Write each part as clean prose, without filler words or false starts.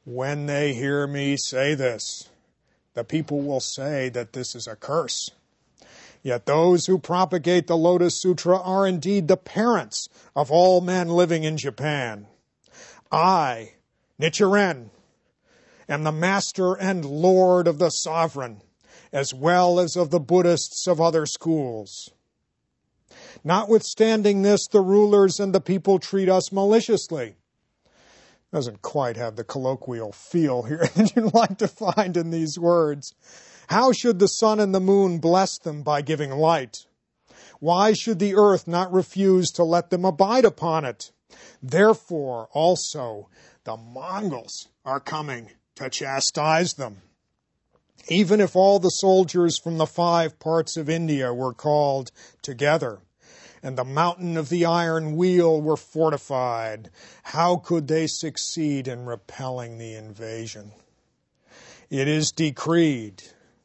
When they hear me say this, the people will say that this is a curse. Yet those who propagate the Lotus Sutra are indeed the parents of all men living in Japan. I, Nichiren, am the master and lord of the sovereign, as well as of the Buddhists of other schools. Notwithstanding this, the rulers and the people treat us maliciously. Doesn't quite have the colloquial feel here that you'd like to find in these words. How should the sun and the moon bless them by giving light? Why should the earth not refuse to let them abide upon it? Therefore, also, the Mongols are coming to chastise them. Even if all the soldiers from the 5 parts of India were called together, and the mountain of the iron wheel were fortified, how could they succeed in repelling the invasion? It is decreed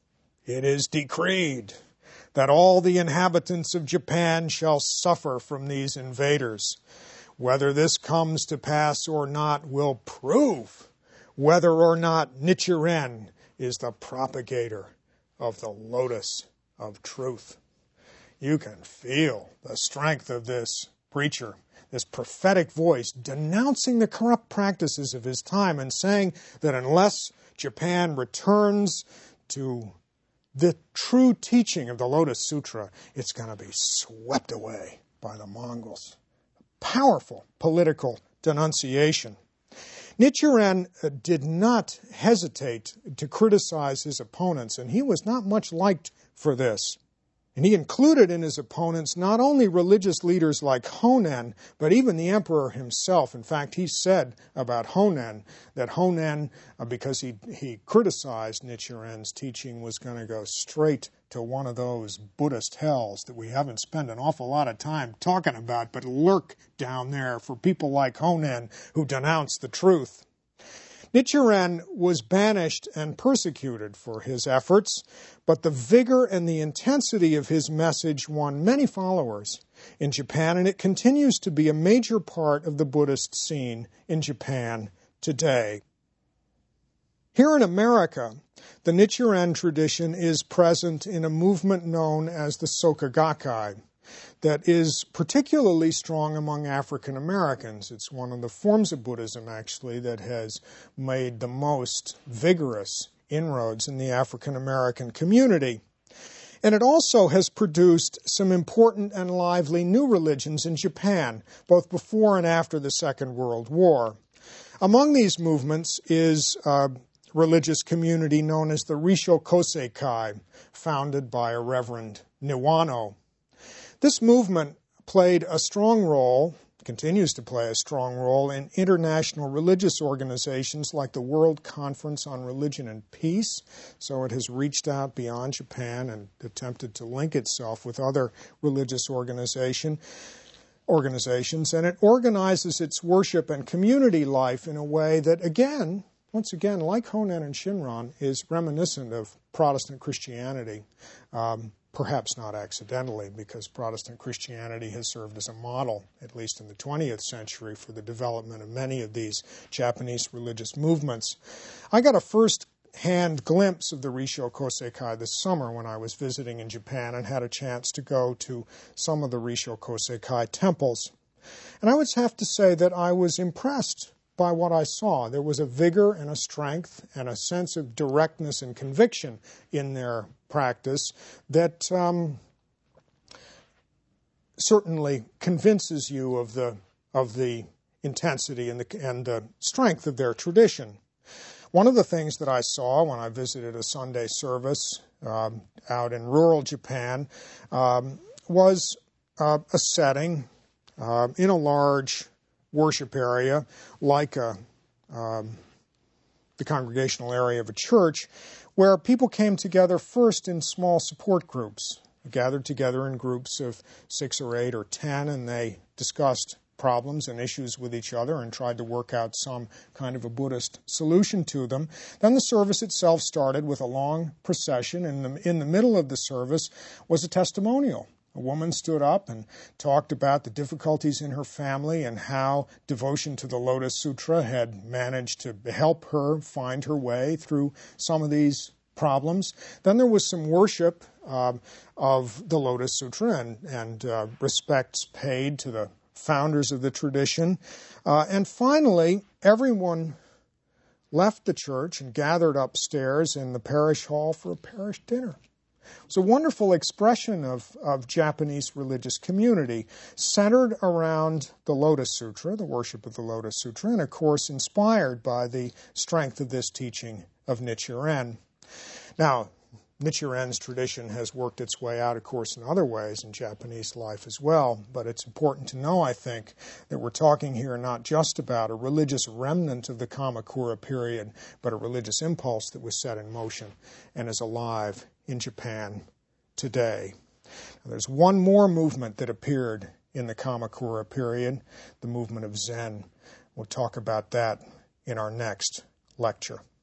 that all the inhabitants of Japan shall suffer from these invaders. Whether this comes to pass or not will prove whether or not Nichiren is the propagator of the lotus of truth. You can feel the strength of this preacher, this prophetic voice denouncing the corrupt practices of his time and saying that unless Japan returns to the true teaching of the Lotus Sutra, it's going to be swept away by the Mongols. Powerful political denunciation. Nichiren did not hesitate to criticize his opponents, and he was not much liked for this. And he included in his opponents not only religious leaders like Honen, but even the emperor himself. In fact, he said about Honen that Honen, because he criticized Nichiren's teaching, was going to go straight to one of those Buddhist hells that we haven't spent an awful lot of time talking about, but lurk down there for people like Honen who denounce the truth. Nichiren was banished and persecuted for his efforts, but the vigor and the intensity of his message won many followers in Japan, and it continues to be a major part of the Buddhist scene in Japan today. Here in America, the Nichiren tradition is present in a movement known as the Soka Gakkai that is particularly strong among African Americans. It's one of the forms of Buddhism, actually, that has made the most vigorous inroads in the African American community. And it also has produced some important and lively new religions in Japan, both before and after the Second World War. Among these movements is a religious community known as the Risho Koseikai, founded by a Reverend Niwano. This movement played a strong role, continues to play a strong role, in international religious organizations like the World Conference on Religion and Peace. So it has reached out beyond Japan and attempted to link itself with other religious organizations, and it organizes its worship and community life in a way that, once again, like Honen and Shinran, is reminiscent of Protestant Christianity. Perhaps not accidentally, because Protestant Christianity has served as a model, at least in the 20th century, for the development of many of these Japanese religious movements. I got a first-hand glimpse of the Risho Koseikai this summer when I was visiting in Japan and had a chance to go to some of the Risho Koseikai temples. And I would have to say that I was impressed by what I saw. There was a vigor and a strength and a sense of directness and conviction in their practice that certainly convinces you of the intensity and the strength of their tradition. One of the things that I saw when I visited a Sunday service out in rural Japan was a setting in a large worship area like the congregational area of a church, where people came together first in small support groups, gathered together in groups of 6 or 8 or 10, and they discussed problems and issues with each other and tried to work out some kind of a Buddhist solution to them. Then the service itself started with a long procession, and in the middle of the service was a testimonial A woman stood up and talked about the difficulties in her family and how devotion to the Lotus Sutra had managed to help her find her way through some of these problems. Then there was some worship of the Lotus Sutra and respects paid to the founders of the tradition. And finally, everyone left the church and gathered upstairs in the parish hall for a parish dinner. It was a wonderful expression of Japanese religious community, centered around the Lotus Sutra, the worship of the Lotus Sutra, and of course inspired by the strength of this teaching of Nichiren. Now, Nichiren's tradition has worked its way out, of course, in other ways in Japanese life as well, but it's important to know, I think, that we're talking here not just about a religious remnant of the Kamakura period, but a religious impulse that was set in motion and is alive in Japan today. Now, there's one more movement that appeared in the Kamakura period, the movement of Zen. We'll talk about that in our next lecture.